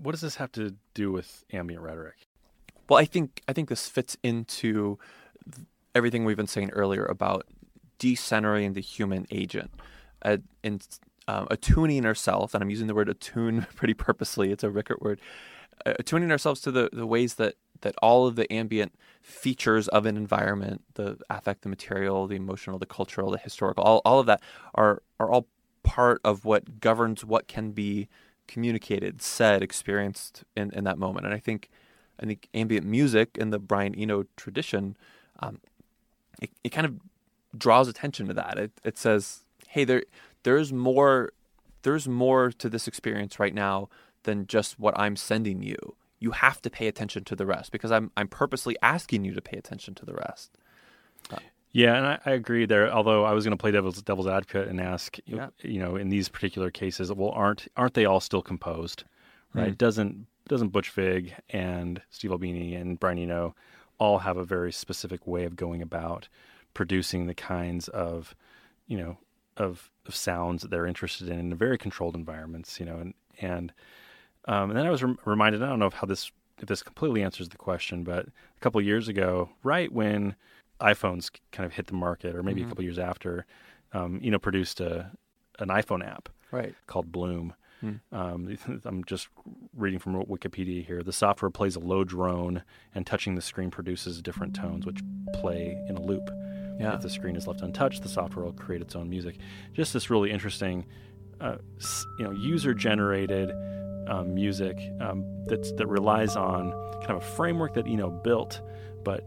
what does this have to do with ambient rhetoric? Well, I think this fits into everything we've been saying earlier about decentering the human agent and attuning ourselves, and I'm using the word attune pretty purposely. It's a Rickert word. Attuning ourselves to the ways that all of the ambient features of an environment, the affect, the material, the emotional, the cultural, the historical, all of that are all part of what governs what can be communicated, said, experienced in that moment. And I think ambient music in the Brian Eno tradition, it kind of draws attention to that. It says, hey, there's more to this experience right now than just what I'm sending you. You have to pay attention to the rest because I'm purposely asking you to pay attention to the rest. Yeah, and I agree there. Although I was going to play devil's advocate and ask, in these particular cases, well, aren't they all still composed, right? Doesn't Butch Vig and Steve Albini and Brian Eno all have a very specific way of going about producing the kinds of, of sounds that they're interested in very controlled environments, and then I was reminded, I don't know if this completely answers the question, but a couple of years ago, right when iPhones kind of hit the market, or maybe a couple of years after, produced an iPhone app called Bloom. I'm just reading from Wikipedia here. The software plays a low drone, and touching the screen produces different tones, which play in a loop. Yeah. If the screen is left untouched, the software will create its own music. Just this really interesting, user-generated music that relies on kind of a framework that Eno built, but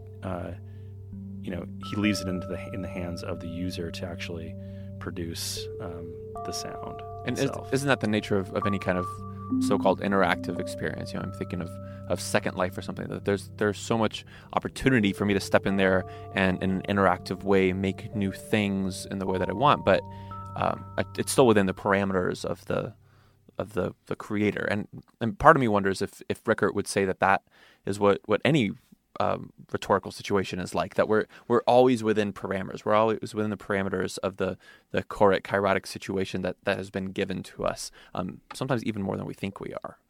he leaves it in the hands of the user to actually produce the sound. And isn't that the nature of any kind of so-called interactive experience? I'm thinking of Second Life or something. That there's so much opportunity for me to step in there and in an interactive way make new things in the way that I want, but it's still within the parameters of the creator. And part of me wonders if Rickert would say that is what any rhetorical situation is like, that we're always within parameters. We're always within the parameters of the choric, kairotic situation that has been given to us, sometimes even more than we think we are.